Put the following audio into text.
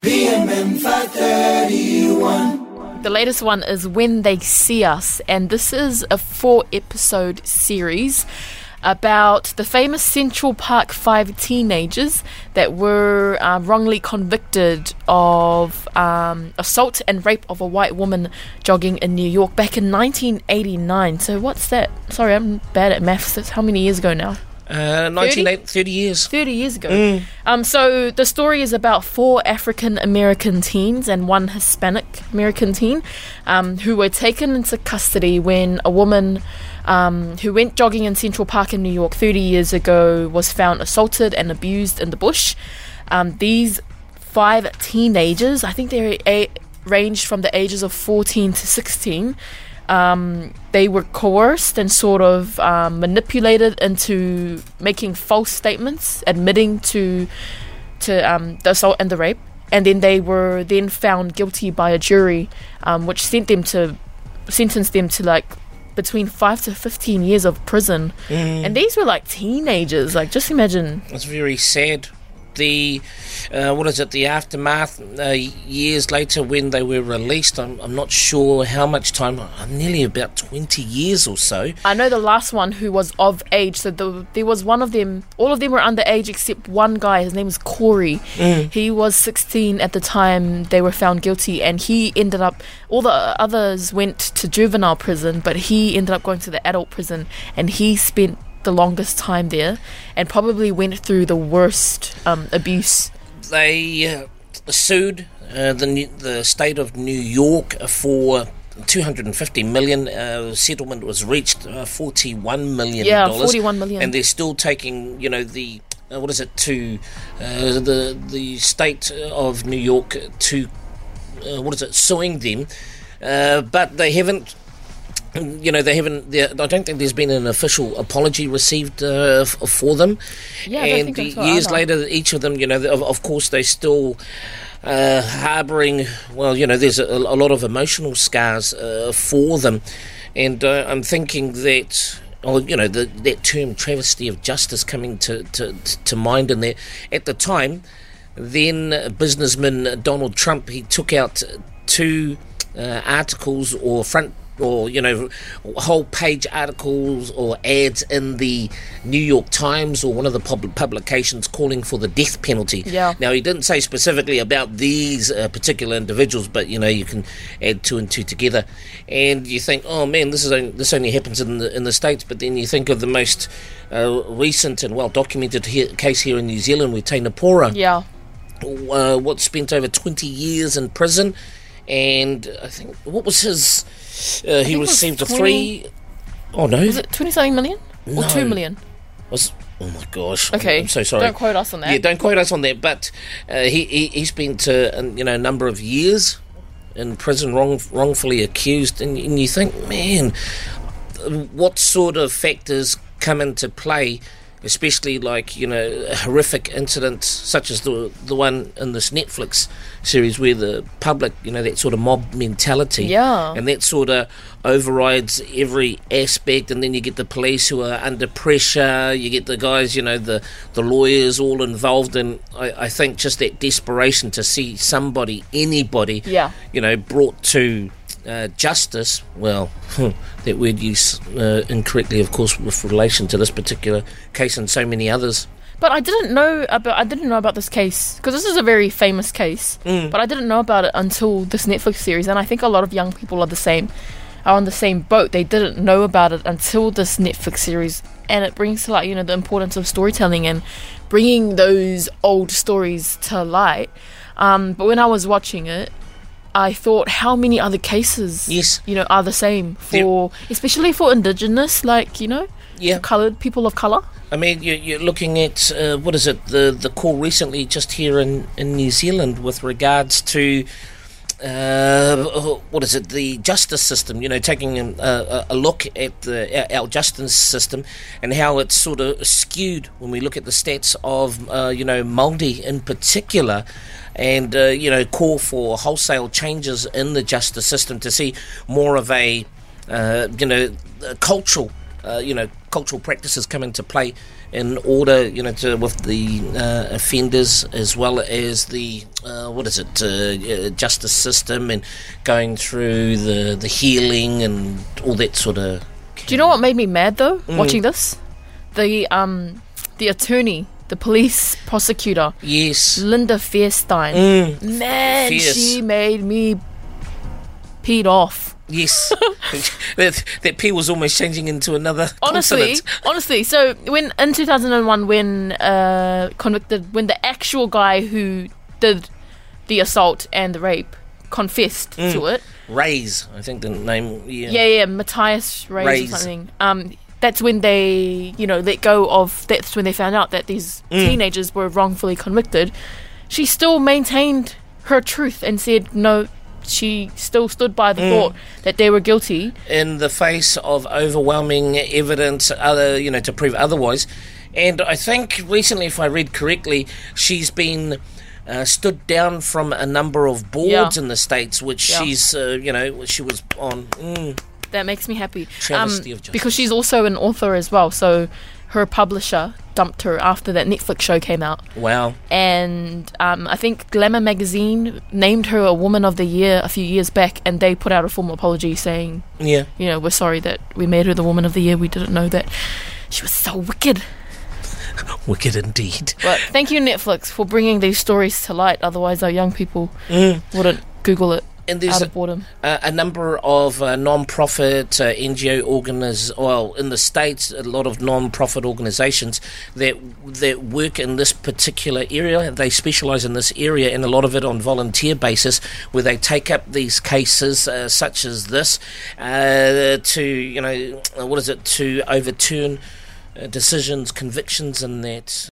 PMM 531. The latest one is When They See Us, and this is a 4-episode series about the famous Central Park 5 teenagers that were wrongly convicted of assault and rape of a white woman jogging in New York back in 1989. So what's that? Sorry, I'm bad at maths. That's how many years ago now? 30 years. 30 years ago. So the story is about 4 African American teens and 1 Hispanic American teen who were taken into custody when a woman who went jogging in Central Park in New York 30 years ago was found assaulted and abused in the bush. These 5 teenagers, I think they ranged from the ages of 14 to 16. They were coerced and sort of manipulated into making false statements, admitting to the assault and the rape, and then they were then found guilty by a jury, which sentenced them to like between 5 to 15 years of prison. And these were like teenagers. Like, just imagine. It's very sad. The the aftermath years later when they were released, I'm not sure how much time, nearly about 20 years or so. I know the last one who was of age, so there was one of them, all of them were underage except one guy. His name was Corey. He was 16 at the time they were found guilty, and he ended up, all the others went to juvenile prison, but he ended up going to the adult prison, and he spent the longest time there and probably went through the worst abuse. They sued the state of New York for $250 million. Settlement was reached, $41 million. Yeah, $41 million. And they're still taking, to the state of New York to suing them, but they haven't. I don't think there's been an official apology received for them. Yeah, and I don't think so years either. later, each of them, of course, they still harbouring. There's a lot of emotional scars for them, and I'm thinking that. That term travesty of justice coming to mind in there. At the time, then businessman Donald Trump, he took out 2 articles or whole page articles or ads in the New York Times or one of the publications calling for the death penalty. Yeah. Now, he didn't say specifically about these particular individuals, but you can add 2 and 2 together, and you think, oh man, this only happens in the States. But then you think of the most recent and well documented case here in New Zealand with Te Napora. Yeah. What spent over 20 years in prison, and I think what was his. He received a 3. Oh no! Was it 20-something million or 2 million? Oh my gosh! Okay, I'm so sorry. Don't quote us on that. Yeah, don't quote us on that. But he spent a number of years in prison, wrongfully accused, and you think, man, what sort of factors come into play? Especially a horrific incident such as the one in this Netflix series where the public, that sort of mob mentality. Yeah. And that sort of overrides every aspect, and then you get the police who are under pressure, you get the guys, the lawyers all involved, and I think just that desperation to see anybody, brought to justice. Well, that word used incorrectly, of course, with relation to this particular case and so many others. But I didn't know about this case, because this is a very famous case. But I didn't know about it until this Netflix series, and I think a lot of young people are on the same boat. They didn't know about it until this Netflix series, and it brings to light, the importance of storytelling and bringing those old stories to light. But when I was watching it, I thought, how many other cases, are the same especially for Indigenous, coloured people of colour? I mean, you're looking at the call recently just here in New Zealand with regards to the justice system. Taking a look at our justice system and how it's sort of skewed when we look at the stats of Māori in particular. And call for wholesale changes in the justice system to see more of a cultural cultural practices come into play in order, with the offenders as well as the justice system, and going through the healing and all that sort of. Do you know what made me mad though? Watching this, the attorney, the police prosecutor, yes, Linda Fairstein. Man, Fierce. she made me peed off. Yes, that P was almost changing into another consonant. Honestly. So when in 2001, when the actual guy who did the assault and the rape confessed to it, Reyes, I think the name. Yeah, Matthias Reyes or something. That's when they, let go of. That's when they found out that these teenagers were wrongfully convicted. She still maintained her truth and said no. She still stood by the thought that they were guilty in the face of overwhelming evidence, to prove otherwise. And I think recently, if I read correctly, she's been stood down from a number of boards in the States, which she's, she was on. That makes me happy. Travesty of justice. Because she's also an author as well. So her publisher dumped her after that Netflix show came out. Wow. And I think Glamour magazine named her a Woman of the Year a few years back, and they put out a formal apology saying, we're sorry that we made her the Woman of the Year. We didn't know that she was so wicked. Wicked indeed. But thank you, Netflix, for bringing these stories to light. Otherwise, our young people wouldn't Google it. And there's a number of non-profit NGO in the States, a lot of non-profit organisations that work in this particular area. They specialise in this area, and a lot of it on volunteer basis, where they take up these cases such as this to overturn decisions, convictions, and that.